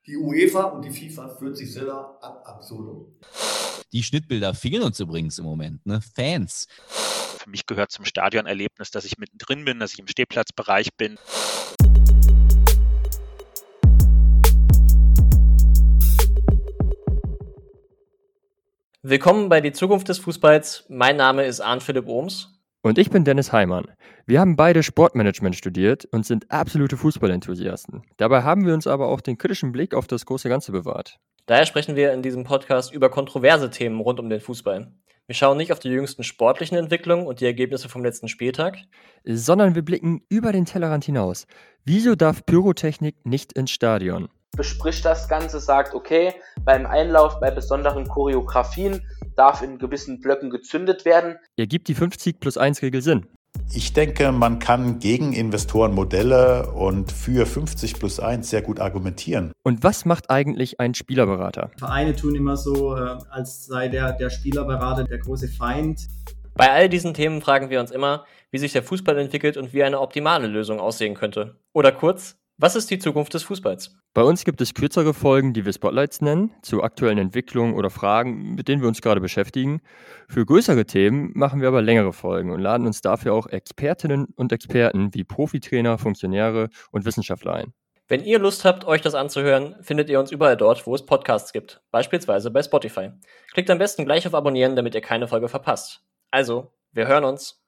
Die UEFA und die FIFA führt sich selber ad absurdum. Die Schnittbilder fehlen uns übrigens im Moment, ne? Fans. Für mich gehört zum Stadionerlebnis, dass ich mittendrin bin, dass ich im Stehplatzbereich bin. Willkommen bei Die Zukunft des Fußballs. Mein Name ist Arndt-Philipp Ohms. Und ich bin Dennis Heimann. Wir haben beide Sportmanagement studiert und sind absolute Fußballenthusiasten. Dabei haben wir uns aber auch den kritischen Blick auf das große Ganze bewahrt. Daher sprechen wir in diesem Podcast über kontroverse Themen rund um den Fußball. Wir schauen nicht auf die jüngsten sportlichen Entwicklungen und die Ergebnisse vom letzten Spieltag, sondern wir blicken über den Tellerrand hinaus. Wieso darf Pyrotechnik nicht ins Stadion? Bespricht das Ganze, sagt, okay, beim Einlauf, bei besonderen Choreografien darf in gewissen Blöcken gezündet werden. Ergibt die 50+1-Regel Sinn? Ich denke, man kann gegen Investorenmodelle und für 50+1 sehr gut argumentieren. Und was macht eigentlich ein Spielerberater? Vereine tun immer so, als sei der Spielerberater der große Feind. Bei all diesen Themen fragen wir uns immer, wie sich der Fußball entwickelt und wie eine optimale Lösung aussehen könnte. Oder kurz, was ist die Zukunft des Fußballs? Bei uns gibt es kürzere Folgen, die wir Spotlights nennen, zu aktuellen Entwicklungen oder Fragen, mit denen wir uns gerade beschäftigen. Für größere Themen machen wir aber längere Folgen und laden uns dafür auch Expertinnen und Experten wie Profitrainer, Funktionäre und Wissenschaftler ein. Wenn ihr Lust habt, euch das anzuhören, findet ihr uns überall dort, wo es Podcasts gibt, beispielsweise bei Spotify. Klickt am besten gleich auf Abonnieren, damit ihr keine Folge verpasst. Also, wir hören uns.